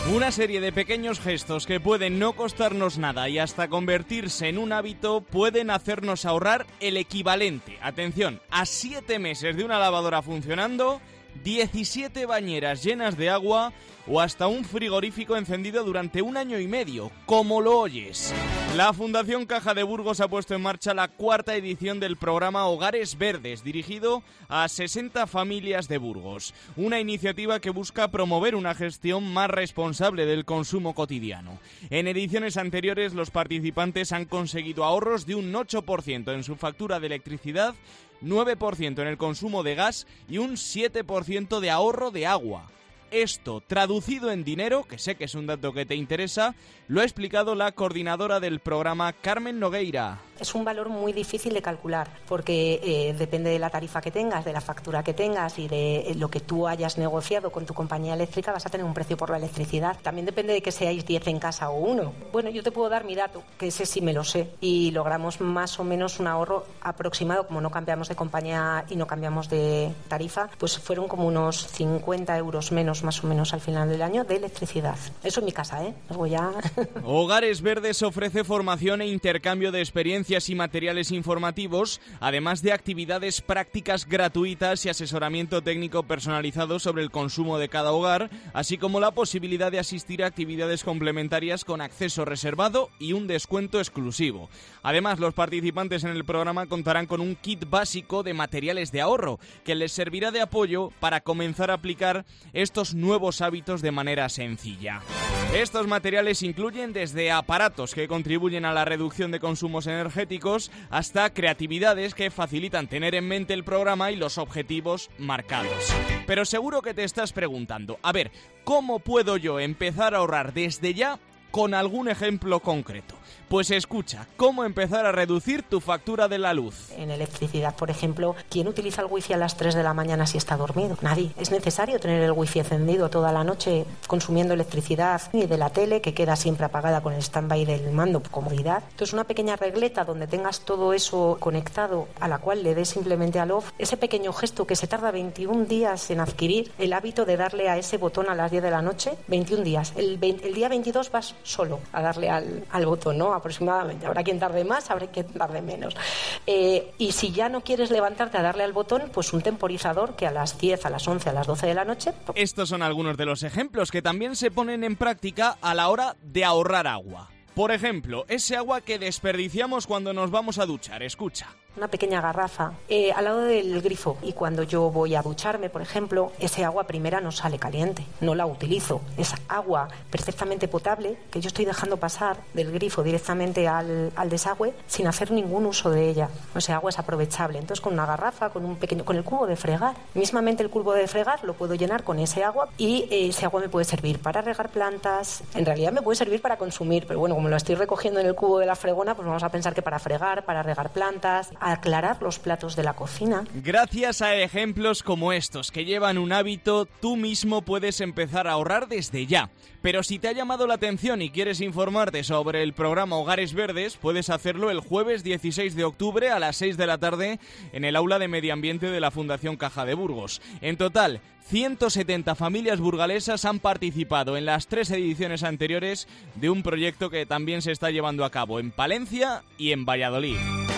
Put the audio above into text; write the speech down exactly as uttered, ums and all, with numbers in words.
Una serie de pequeños gestos que pueden no costarnos nada y hasta convertirse en un hábito pueden hacernos ahorrar el equivalente, atención, a siete meses de una lavadora funcionando, diecisiete bañeras llenas de agua o hasta un frigorífico encendido durante un año y medio, como lo oyes. La Fundación Caja de Burgos ha puesto en marcha la cuarta edición del programa Hogares Verdes, dirigido a sesenta familias de Burgos. Una iniciativa que busca promover una gestión más responsable del consumo cotidiano. En ediciones anteriores, los participantes han conseguido ahorros de un ocho por ciento en su factura de electricidad, nueve por ciento en el consumo de gas y un siete por ciento de ahorro de agua. Esto, traducido en dinero, que sé que es un dato que te interesa, lo ha explicado la coordinadora del programa, Carmen Nogueira. Es un valor muy difícil de calcular porque eh, depende de la tarifa que tengas, de la factura que tengas y de lo que tú hayas negociado con tu compañía eléctrica, vas a tener un precio por la electricidad. También depende de que seáis diez en casa o uno. Bueno, yo te puedo dar mi dato, que ese sí me lo sé, y logramos más o menos un ahorro aproximado, como no cambiamos de compañía y no cambiamos de tarifa, pues fueron como unos cincuenta euros menos más o menos al final del año de electricidad. Eso en mi casa, ¿eh? Luego ya... Hogares Verdes ofrece formación e intercambio de experiencias y materiales informativos, además de actividades prácticas gratuitas y asesoramiento técnico personalizado sobre el consumo de cada hogar, así como la posibilidad de asistir a actividades complementarias con acceso reservado y un descuento exclusivo. Además, los participantes en el programa contarán con un kit básico de materiales de ahorro que les servirá de apoyo para comenzar a aplicar estos nuevos hábitos de manera sencilla. Estos materiales incluyen desde aparatos que contribuyen a la reducción de consumos energéticos hasta creatividades que facilitan tener en mente el programa y los objetivos marcados. Pero seguro que te estás preguntando, a ver, ¿cómo puedo yo empezar a ahorrar desde ya con algún ejemplo concreto? Pues escucha, ¿cómo empezar a reducir tu factura de la luz? En electricidad, por ejemplo, ¿quién utiliza el wifi a las tres de la mañana si está dormido? Nadie. Es necesario tener el wifi encendido toda la noche consumiendo electricidad, y de la tele que queda siempre apagada con el stand-by del mando, comodidad. Entonces, una pequeña regleta donde tengas todo eso conectado, a la cual le des simplemente al off, ese pequeño gesto que se tarda veintiún días en adquirir, el hábito de darle a ese botón a las diez de la noche, veintiún días. El, veinte, el día veintidós vas solo a darle al, al botón, ¿no? Aproximadamente. Habrá quien tarde más, habrá quien tarde menos. Eh, y si ya no quieres levantarte a darle al botón, pues un temporizador que a las diez, a las once, a las doce de la noche... Estos son algunos de los ejemplos que también se ponen en práctica a la hora de ahorrar agua. Por ejemplo, ese agua que desperdiciamos cuando nos vamos a duchar. Escucha. Una pequeña garrafa eh, al lado del grifo, y cuando yo voy a ducharme, por ejemplo, ese agua primera no sale caliente, no la utilizo. Es agua perfectamente potable que yo estoy dejando pasar del grifo directamente al, al desagüe sin hacer ningún uso de ella. O sea, agua es aprovechable. Entonces, con una garrafa, con un pequeño, con el cubo de fregar, mismamente el cubo de fregar lo puedo llenar con ese agua, y eh, ese agua me puede servir para regar plantas. En realidad me puede servir para consumir, pero bueno, como lo estoy recogiendo en el cubo de la fregona, pues vamos a pensar que para fregar, para regar plantas, aclarar los platos de la cocina. Gracias a ejemplos como estos que llevan un hábito, tú mismo puedes empezar a ahorrar desde ya. Pero si te ha llamado la atención y quieres informarte sobre el programa Hogares Verdes, puedes hacerlo el jueves dieciséis de octubre a las seis de la tarde en el aula de Medio Ambiente de la Fundación Caja de Burgos. En total, ciento setenta familias burgalesas han participado en las tres ediciones anteriores de un proyecto que también se está llevando a cabo en Palencia y en Valladolid.